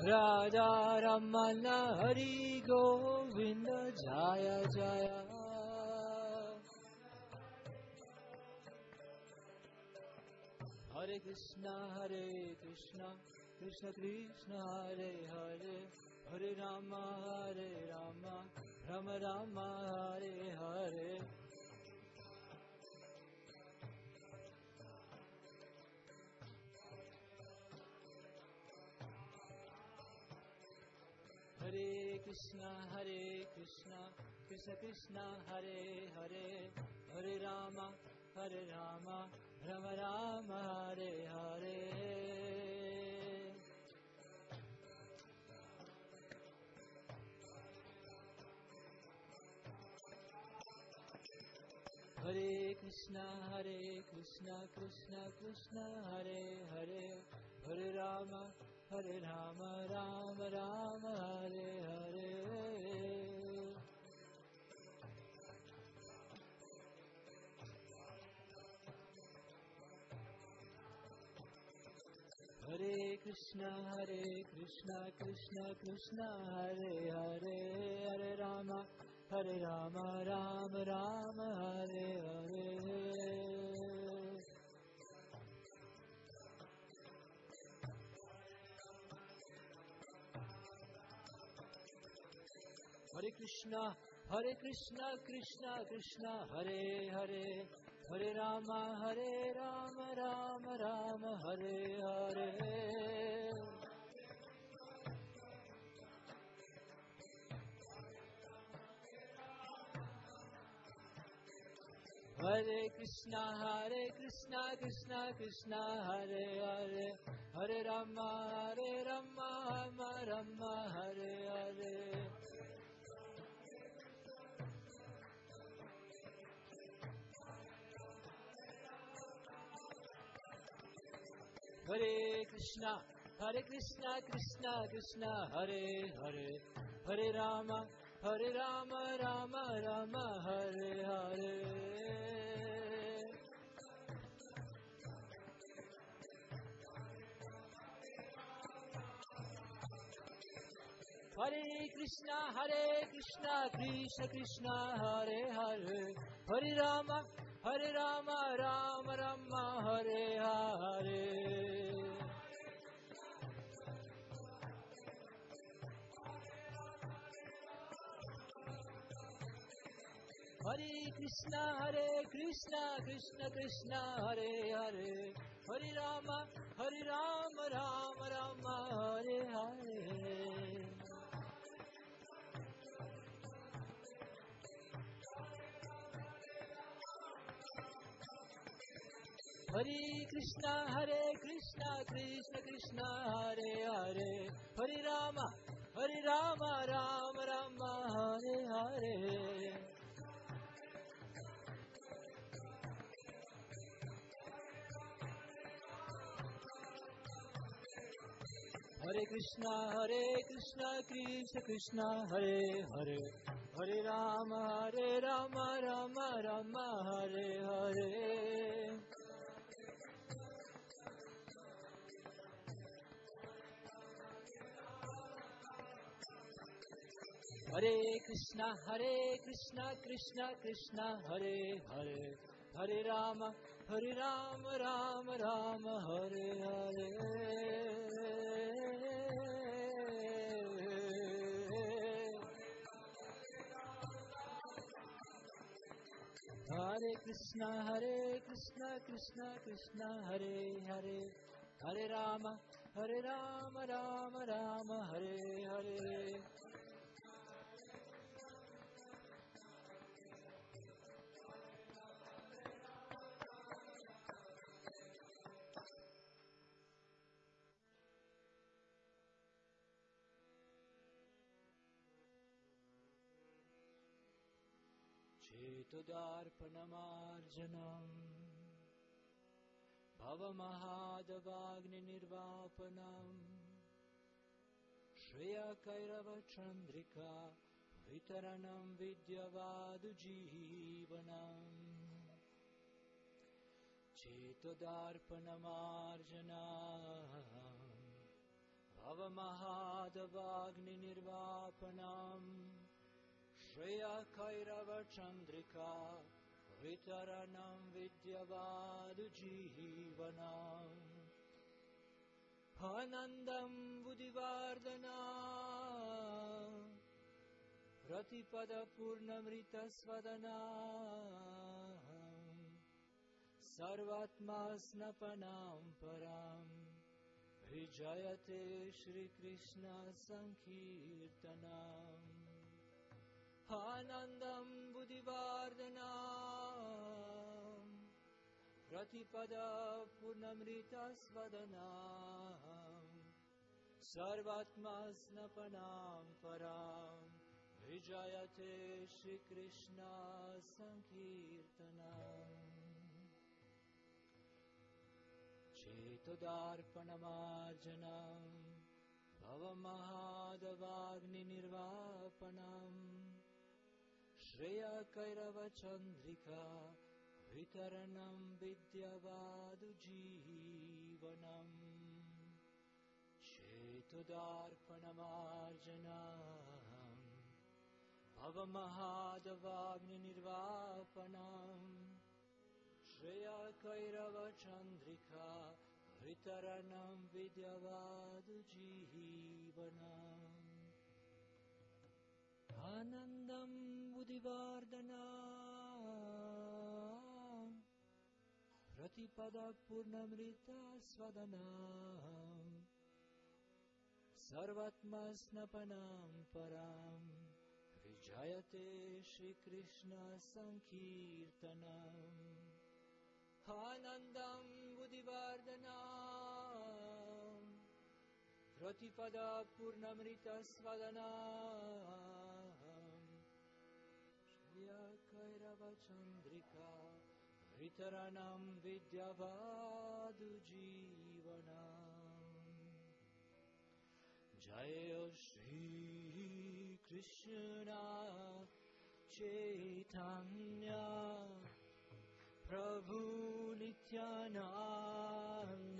Radha Ramana Hari Govinda Jaya Jaya. Hare Krishna Krishna Krishna Hare Hare, Hare Rama Rama Rama Hare Hare. Hare Krishna Krishna Krishna Hare Hare, Hare Rama Rama Rama Hare Hare. Hare Krishna Krishna Krishna Hare Hare, Hare Rama Rama Rama Hare Hare. Hare Krishna Krishna Krishna Hare Hare, Hare Rama Rama Rama Hare Hare. Hare Krishna Krishna Krishna Hare Hare, Hare Rama Rama Hare Hare. Hare Krishna Krishna Hare Hare, Hare Rama Rama Hare Hare. Hare Krishna Krishna Hare Hare, Hare Rama Rama Hare Hare. Hare Krishna Krishna Hare Hare, Hare Rama Rama Hare Hare. Hare Krishna Krishna Hare Hare, Hare Rama Rama Hare Hare. Hare Krishna Krishna Hare Hare, Hare Rama Rama Hare Hare. Hare Krishna Krishna Hare Hare, Hare Rama Rama Hare Hare. Hare Krishna Krishna Hare Hare, Hare Rama Rama Hare Hare. Hare Krishna Krishna Hare Hare, Hare Rama Rama Hare Hare. Cetodarpanamarjanam Bhavamahadavagninirvapanam Shreya Kairava Chandrika Vitaranam Vidyavadu Jivanam. Cetodarpanamarjanam भवमहादवाग्निनिर्वापनम् श्रेयकैरवचन्द्रिका वितरणं विद्यवादुजीवनम् आनन्दं बुद्धिवर्धना प्रतिपदपूर्णमृतस्वदना सर्वात्मा स्नपनां परां विजयते श्रीकृष्ण संकीर्तनम् आनन्दं बुद्धिवर्धना प्रतिपदपूर्णमृतस्वदना सर्वात्मा स्नपनां परां विजयते श्रीकृष्ण संकीर्तनम् चेतोदार्पणमार्जनम् भवमहादवाग्निनिर्वापनम् श्रेयकैरवचन्द्रिका वितरणं विद्यवादुजीवनम् चेतोदार्पणमार्जनम् भवमहादवाग्निनिर्वापनम् श्रेयकैरवचन्द्रिका वितरणं विद्यवादुजीवनम् आनन्दं बुद्धिवर्धना प्रतिपदपूर्णमृतस्वदना सर्वात्मा स्नपनां परां विजयते श्रीकृष्ण संकीर्तनम् आनन्दं बुद्धिवर्धना प्रतिपदपूर्णमृतस्वदना श्रेयकैरवचन्द्रिका वितरणं विद्यवादुजीवनम् जय श्री कृष्ण चैतन्य प्रभु नित्यानंद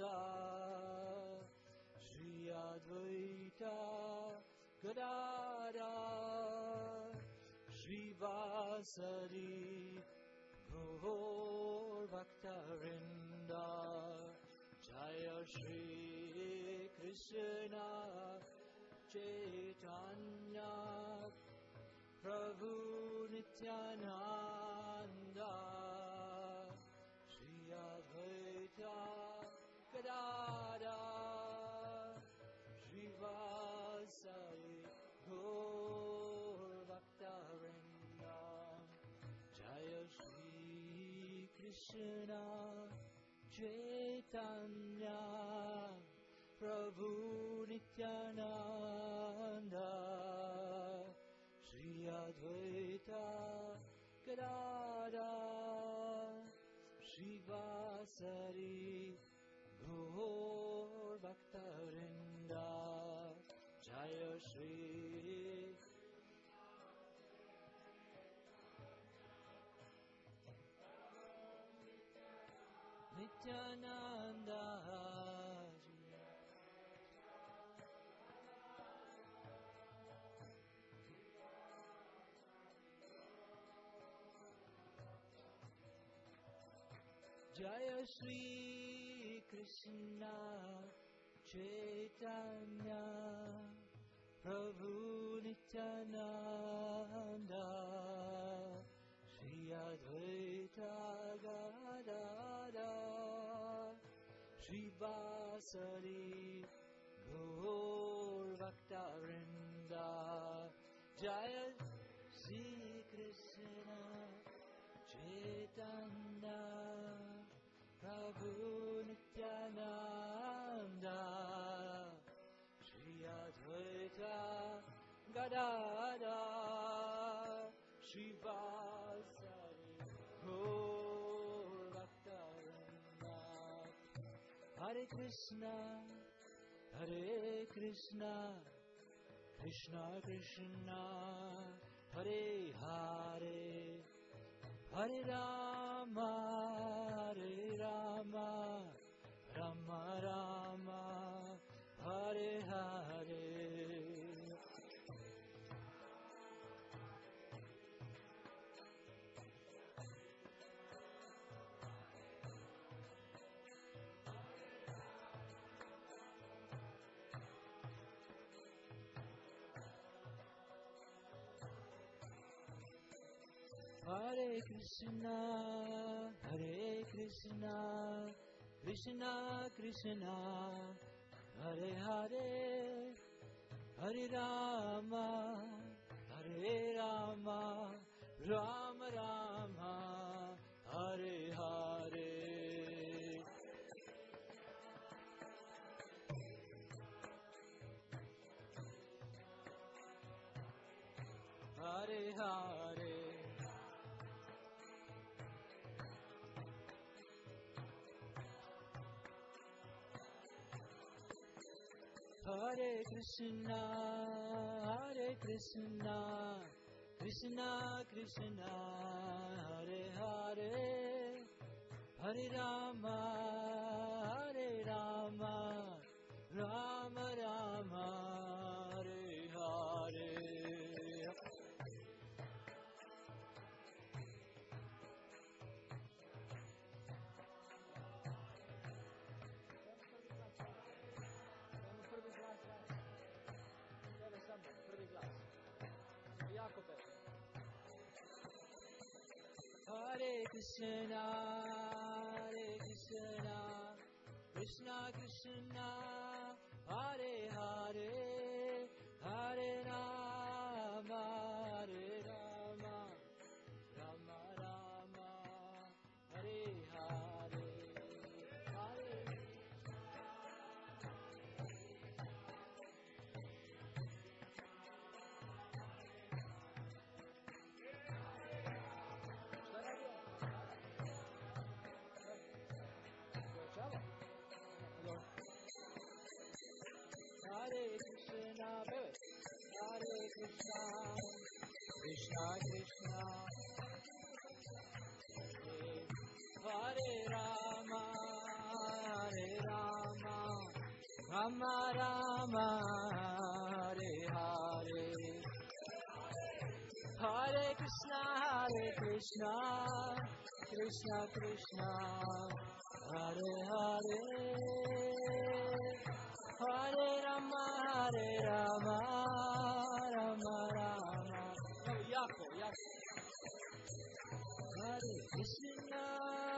श्री अद्वैत गदाधर श्रीवासरि गौरभक्तवृन्द जय श्री कृष्ण चैतन्य प्रभु नित्यानंद श्री अद्वैत गदाधर श्रीवासरि गौरभक्तवृन्द जय श्री कृष्ण चैतन्य प्रभु नित्यानंद श्री अद्वैत गदाधर श्रीवासरि गौरभक्तवृन्द जय श्री नित्यानंद जय श्री कृष्ण चैतन्य प्रभु नित्यानंद श्री अद्वैत गदाधर श्रीवासरि गौरभक्तवृन्द जय श्री कृष्ण चैतन्य प्रभु नित्यानंद श्री अद्वैत गदाधर श्रीवासरि गौरभक्तवृन्द हरे Krishna Krishna Krishna Hare Hare Hare Ram Ram Ram Ram Hare Hare Hare Krishna, Krishna Krishna, Hare Hare, Hare Rama, Rama Rama, Hare Hare. Hare Hare, Hare Krishna, Krishna Krishna, Hare Hare, Hare Rama, Rama Rama, Hare Hare. Hare Krishna, Krishna Krishna, Hare Hare, Hare Rama, Rama Rama, Hare Hare, Hare. Hare Krishna, Hare Krishna, Krishna Krishna, Hare Rama, Rama Rama, Hare Hare, Hare Krishna, Krishna Krishna, Hare Hare, Hare Rama, Rama Rama. Oh, Yako. Hare Krishna,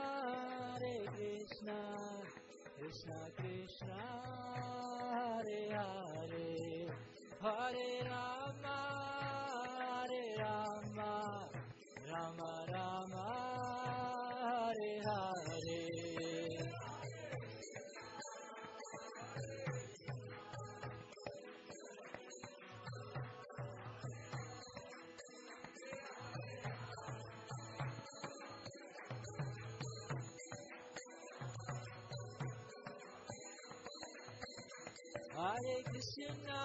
Krishna Krishna, Hare Hare, Hare Rama, Rama Rama, Hare Hare. Hare Krishna,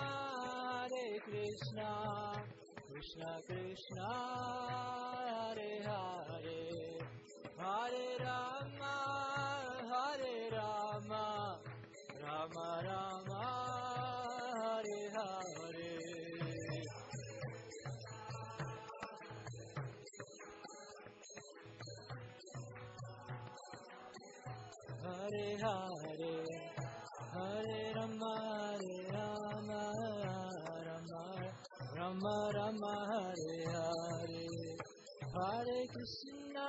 Krishna Krishna, Hare Hare, Hare Rama, Rama Rama, Hare Hare. Hare Hare, Hare Rama, Rama Rama, Hare Hare, Hare Krishna,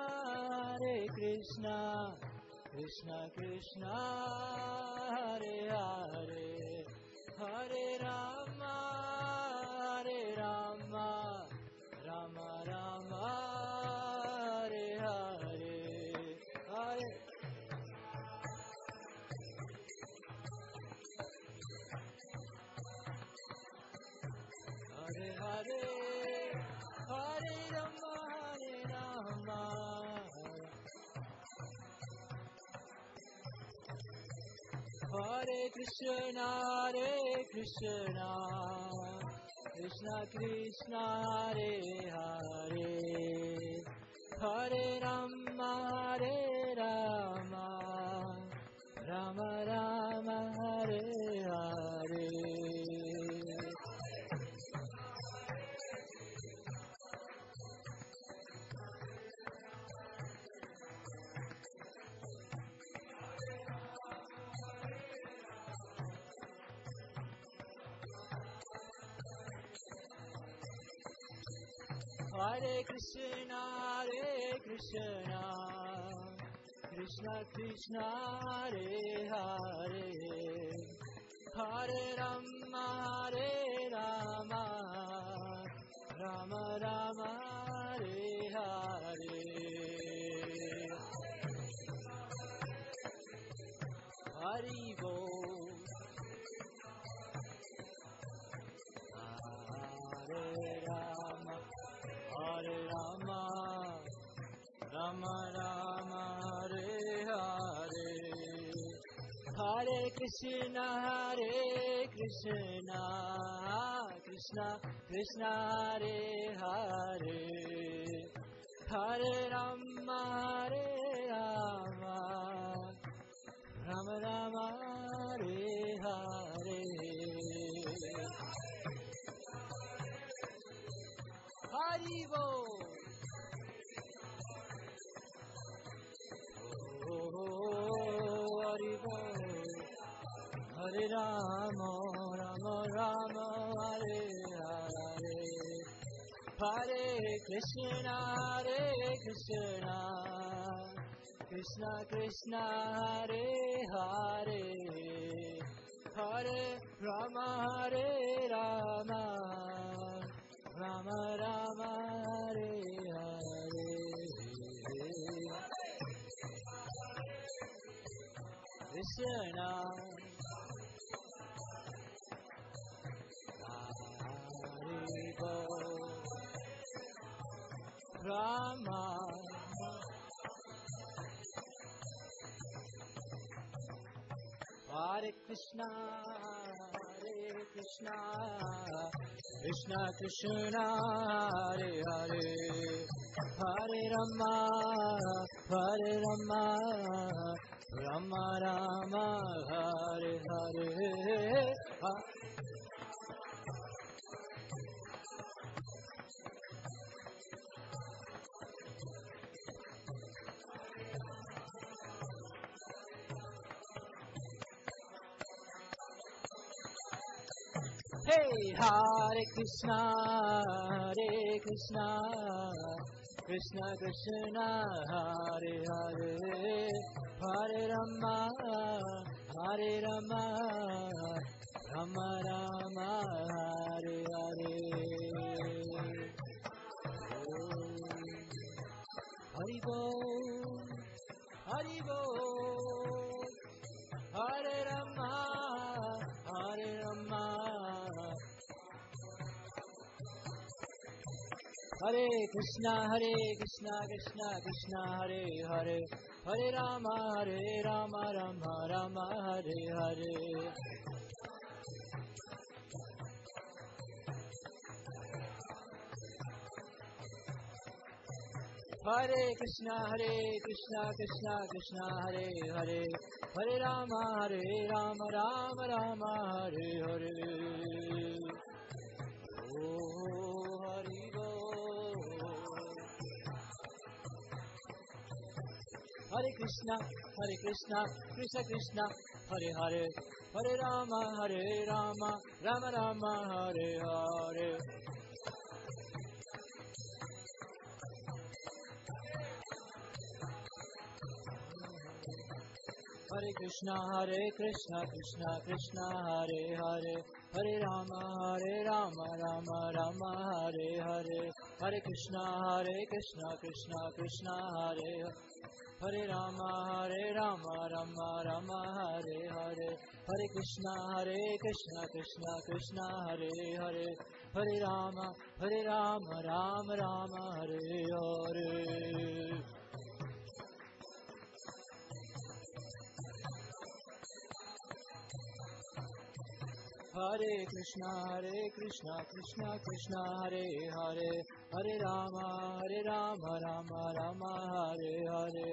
Krishna Krishna, Hare Hare, Hare Rama, Rama Rama, Hare Hare, Hare. Hare Hare, Hare Rama, Hare Krishna, Krishna Krishna, Hare Hare, Hare Rama, Rama Rama, Hare Hare. Hare Krishna, Krishna Krishna, Hare Hare, Hare Rama, Rama Rama, Hare Hare. Hari Bol. Hare Rama, Rama Rama, Hare Hare, Hare Krishna, Krishna Krishna, Hare Hare, Hare Rama, Rama Rama, Hare Hare. Hari Bol. Hari Bol. Hare Rama, Rama Rama, Hare Hare, Hare Krishna, Krishna Krishna, Hare Hare, Hare Rama, Rama Rama, Hare Hare. Krishna, Hare Bol, Rama, Hare Krishna, Krishna Krishna, Hare Hare, Hare Rama, Rama Rama, Hare Hare. Hey, Hare Krishna, Krishna Krishna, Hare Hare, Hare Rama, Rama Rama, Hare Hare. Hari Bol, Hari Bol, Hare Rama, Hare Krishna, Krishna Krishna, Hare Hare, Hare Rama, Rama Rama, Hare Hare. Hare Krishna, Krishna Krishna, Hare Hare, Hare Rama, Rama Rama, Hare Hare. Oh, Hari Bol. Hare Krishna, Krishna Krishna, Hare Hare, Hare Rama, Rama Rama, Hare Hare. Hare Krishna, Krishna Krishna, Hare Hare, Hare Rama, Rama Rama, Hare Hare. Hare Krishna, Krishna Krishna, Hare Hare Rama, Rama Rama, Hare Hare. Hare Krishna, Krishna Krishna, Hare Hare, Hare Rama, Rama Rama, Hare Hare. Hare Krishna, Krishna Krishna, Hare Hare, Hare Rama, Rama Rama, Hare Hare.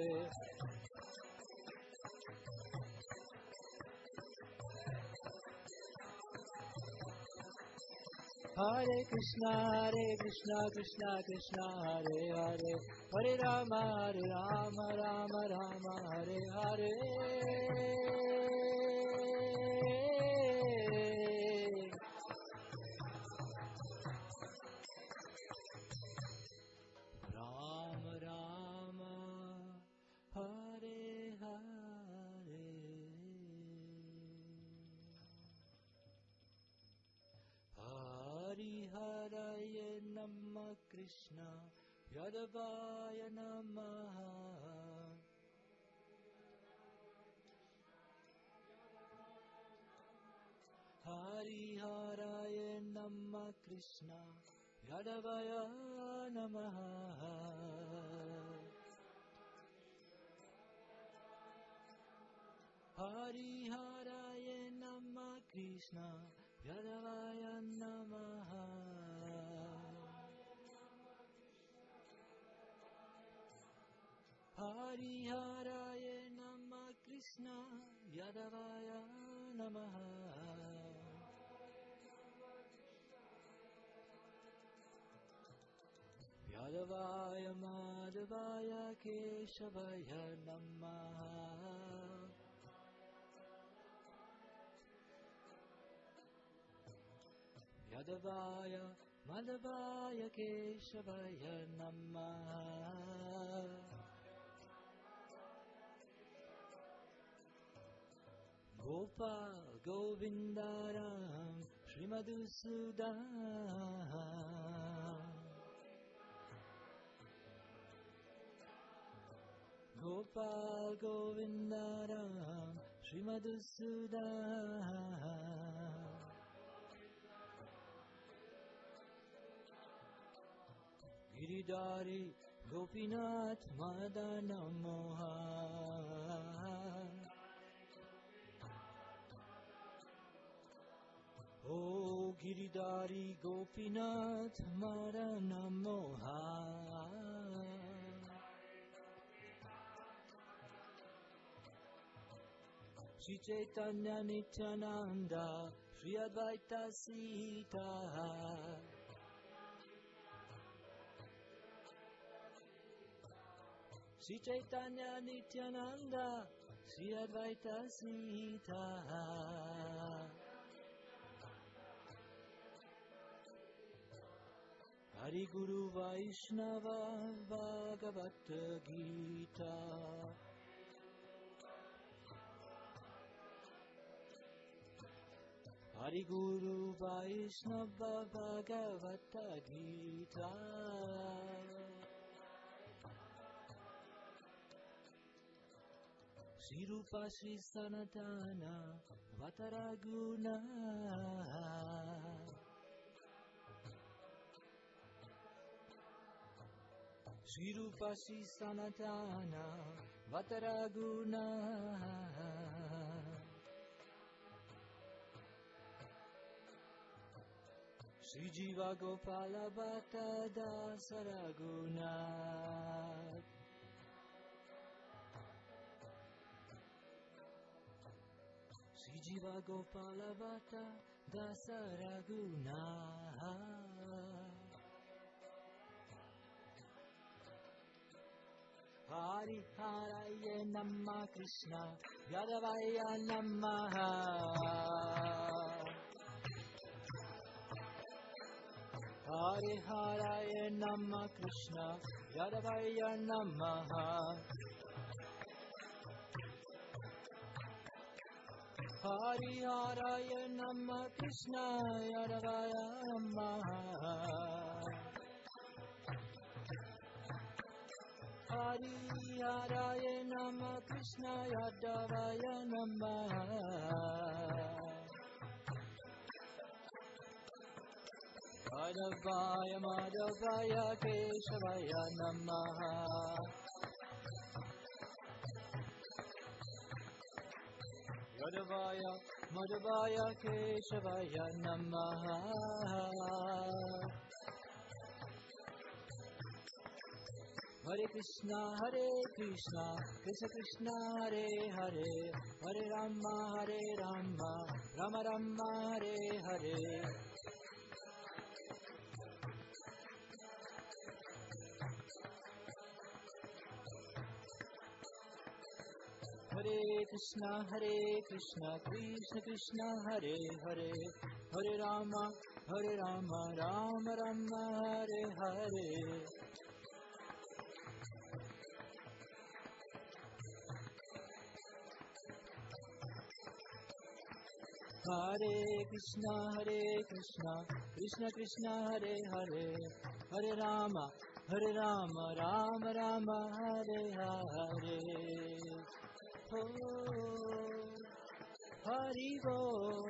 Hare Krishna, Krishna Krishna, Hare Hare, Hare Rama, Rama Rama, Hare Hare. Krishna Yadavaya Namaha Hari Haraya Namah Krishna Yadavaya Namaha Hari Haraya Namah Krishna Yadavaya Namaha Hari Haraya Namah Krishna Yadavaya Namaha Yadavaya Madhavaya Keshavaya Namaha Yadavaya Madhavaya Keshavaya Namaha Gopal Govindaram Srimadhusudan Gopal Govindaram Srimadhusudan Giridhari Gopinath Madana Mohan Oh Giridhari Gopinath Madana Mohan Shri Chaitanya Nityananda Shri Advaita Sita Shri Chaitanya Nityananda Shri Advaita Sita Hari Guru Vaishnava Bhagavata Gita Hari Guru Vaishnava Bhagavata Gita Shri Rupa Shri Sanatana Vataraguna Shri Rupa Shri Sanatana Vataraguna Shri Jiva Gopala Bhatta Dasaraguna Shri Jiva Gopala Bhatta Dasaraguna Hari Haraya Namah Krishna Yadavaya Namaha Hari Haraya Namah Krishna Yadavaya Namaha Hari Haraya Namah Krishna Yadavaya Namaha Hari Haraya Namah Krishna Yadavaya Namaha Madhavaya Madhavaya Keshavaya Namaha Madhavaya Madhavaya Keshavaya Namaha Hare Krishna Krishna Krishna Hare Hare Hare Rama Rama Rama Hare Hare Hare Krishna Krishna Krishna Hare Hare Hare Rama Rama Rama Hare Hare Hare Krishna, Krishna Krishna, Hare Hare, Hare Rama, Rama Rama, Hare Hare. Oh, Hari Bol.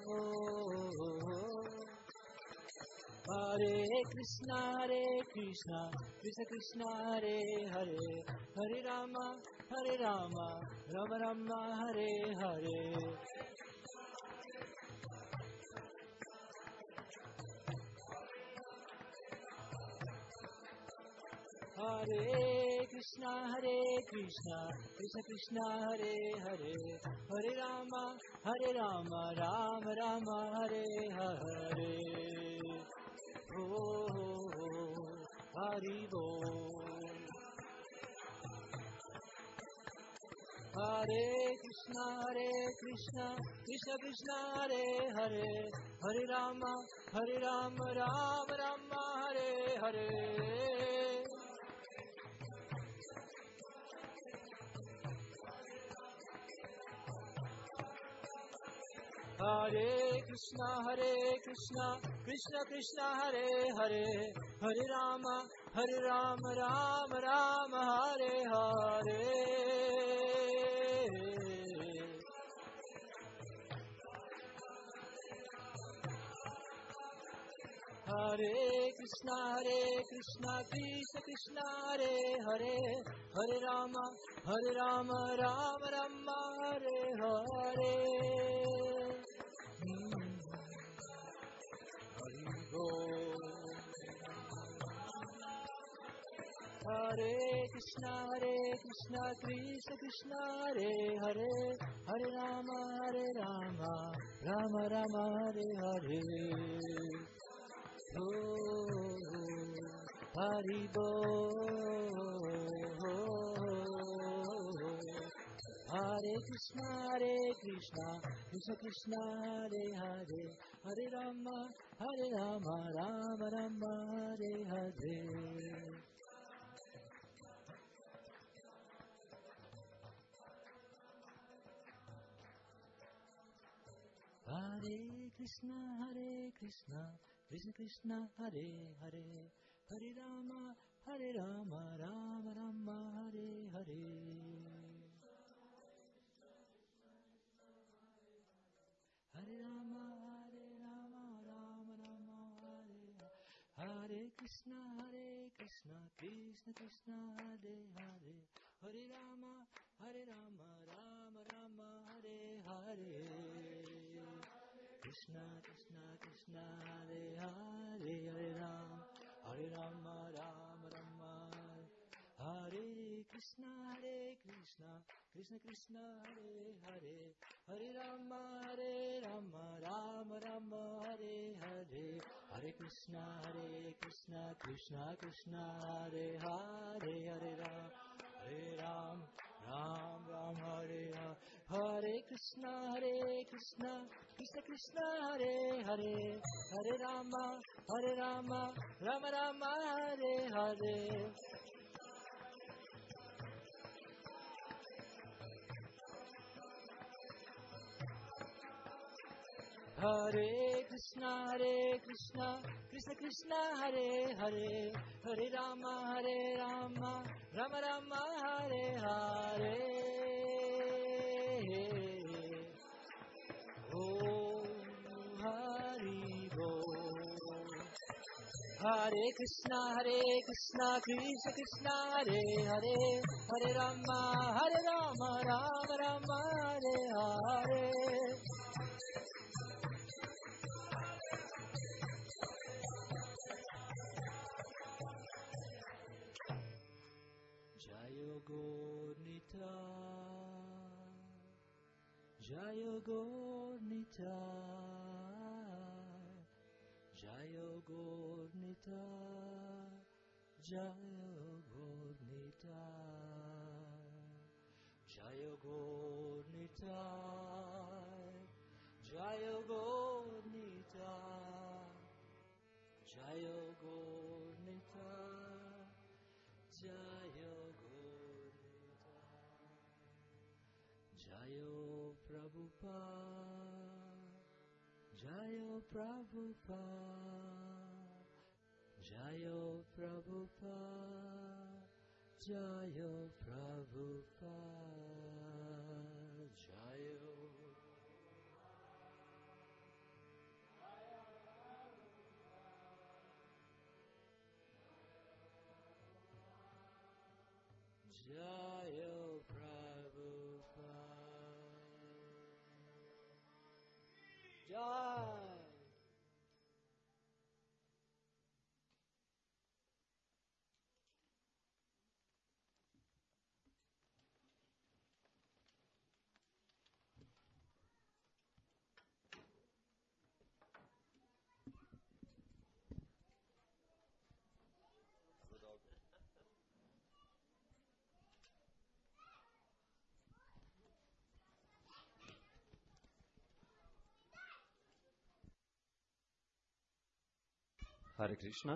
Hare Krishna, Krishna Krishna, Hare Hare, Hare Rama, Rama Rama, Hare Hare. Hare Krishna, Krishna Krishna, Hare Hare, Hare Rama, Rama Rama, Hare Hare. Oh, Hari Bol. Hare Krishna, Krishna Krishna, Hare Hare, Hare Rama, Rama Rama, Hare Hare. Hare Krishna, Krishna Krishna, Hare Hare, Hare Rama, Rama Rama, Hare Hare. Hare Krishna, Krishna Krishna, Hare Hare, Hare Rama, Rama Rama, Hare Hare. Hare Krishna, Krishna Krishna, Hare Hare, Hare Rama, Rama Rama, Hare Hare. Oh, Hari Bol. Hare Krishna, Krishna Krishna, Hare Hare, Hare Rama, Rama Rama, Hare Hare. Hare Krishna, Krishna Krishna, Hare Hare, Hare Rama, Rama Rama, Hare Hare. Hare Rama, Rama Rama, Hare Hare. Krishna, Krishna Krishna, Hare Hare, Hare Rama, Rama Rama, Hare Hare. Krishna, Krishna, Hare Hare, Hare Rama, Rama Rama, Hare Krishna, Krishna Krishna, Hare Hare, Hare Rama, Rama Rama, Hare Hare. Hare Krishna, Krishna Krishna, Hare Hare, Hare Ram, Ram, Hare Hare. Hare Krishna, Krishna Krishna, Hare Hare, Hare Rama, Rama Rama, Hare Hare. Hare Krishna, Krishna Krishna, Hare Hare, Hare Rama, Rama Rama, Hare Hare. Hare Krishna, Krishna Krishna, Hare Hare, Hare Rama, Rama Rama, Hare Hare. Jayo Gaur Nitai, Jayo Gaur Nitai, Jayo Gaur Nitai, Jayo Gaur Nitai, Jayo Gaur Nitai, Jayo Gaur Nitai, Jayo Gaur Nitai, Jayo Gaur Nitai, Jayo Prabhupada, Prabhupada, Jayo Prabhupada, Jayo Prabhupada, Jayo. Jayo Prabhupada, Jai. Hare Krishna.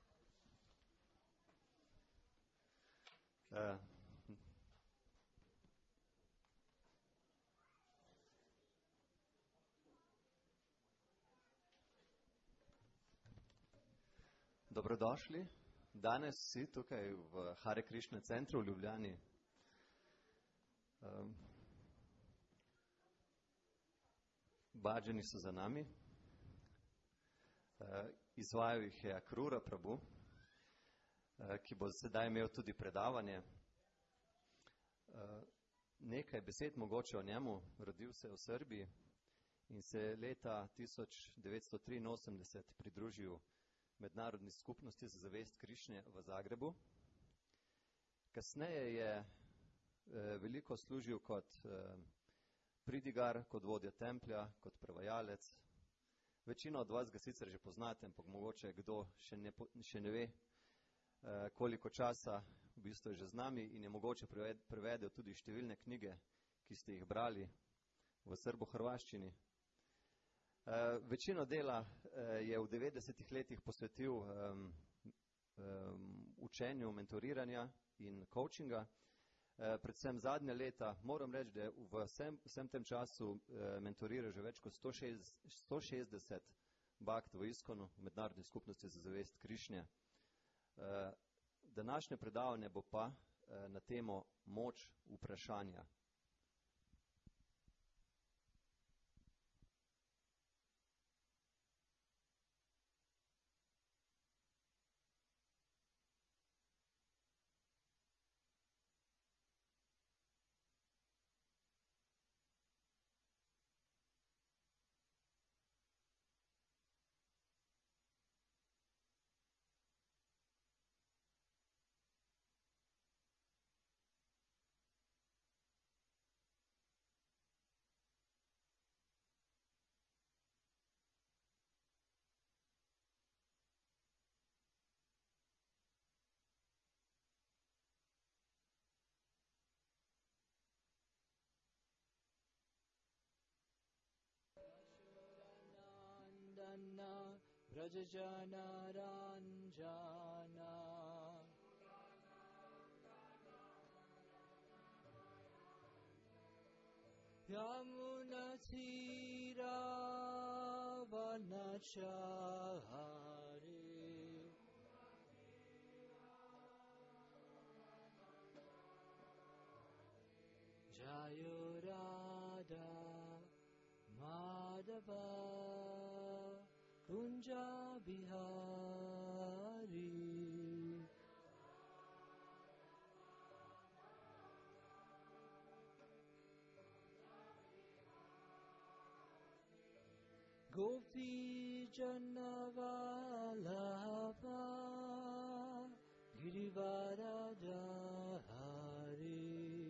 Dobrodošli danes vsi tukaj v Hare Krishna centru v Ljubljani. Bhađani so za nami. Izvajal jih je Akrura Prabhu, ki bo sedaj imel tudi predavanje. Nekaj besed mogoče o njemu. Rodil se v Srbiji in se je leta 1983 pridružil mednarodni skupnosti za zavest Krišnje v Zagrebu. Kasneje je veliko služil kot pridigar, kot vodja templja, kot prevajalec. Večino od vas ga sicer že poznate, ampak mogoče kdo še ne ve, koliko časa v bistvu je že z nami in je mogoče prevedel tudi številne knjige, ki ste jih brali v srbo-hrvaščini. Večino dela je v 90-ih letih posvetil učenju mentoriranja in coachinga. Predvsem zadnja leta, moram reči, da je v vsem tem času mentoriral že več kot 160 bhakt v ISKCON-u, v mednarodni skupnosti za zavest Krišnje. Današnje predavanje bo pa na temo moč vprašanja. Brajajana Ranjana Yamuna Tira Vanachari Jayo Radha Madhava Kunja Bihari Gopi Janavalabha Girivaradhari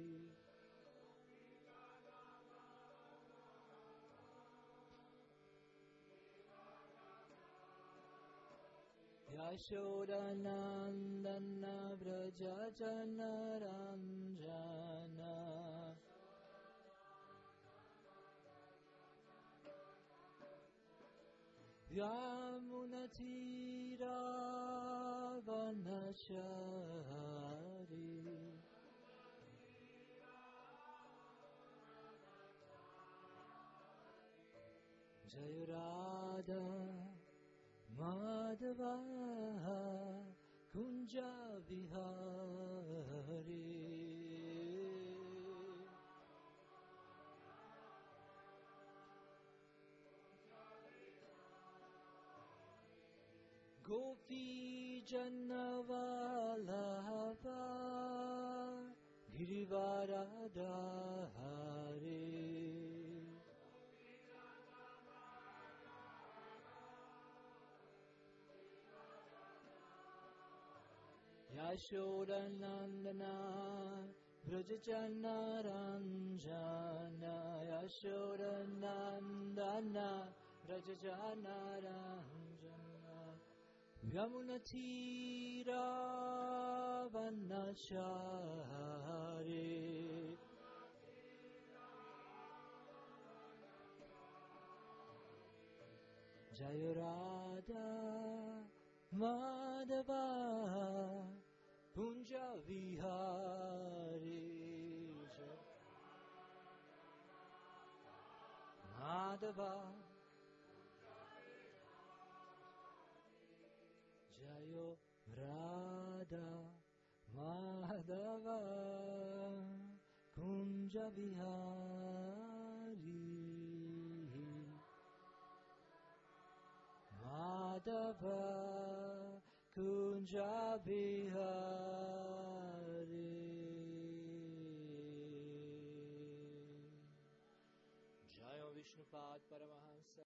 Yashodanandana Vrajajana Ranjana Yamunatira Vanachari Jayurada Radha Madhava Kunja Vihari Gopi Jannavalabha Girivaradhari Yashodanandana Vrajajana Ranjana Yashodanandana Vrajajana Ranjana Yamunatira Vanachari Jayarada Madhava Kunja Vihari Madhava Jayo Radha Madhava Kunja Vihari Madhava Kunja Vihari Jayo Vishnupad Paramahansa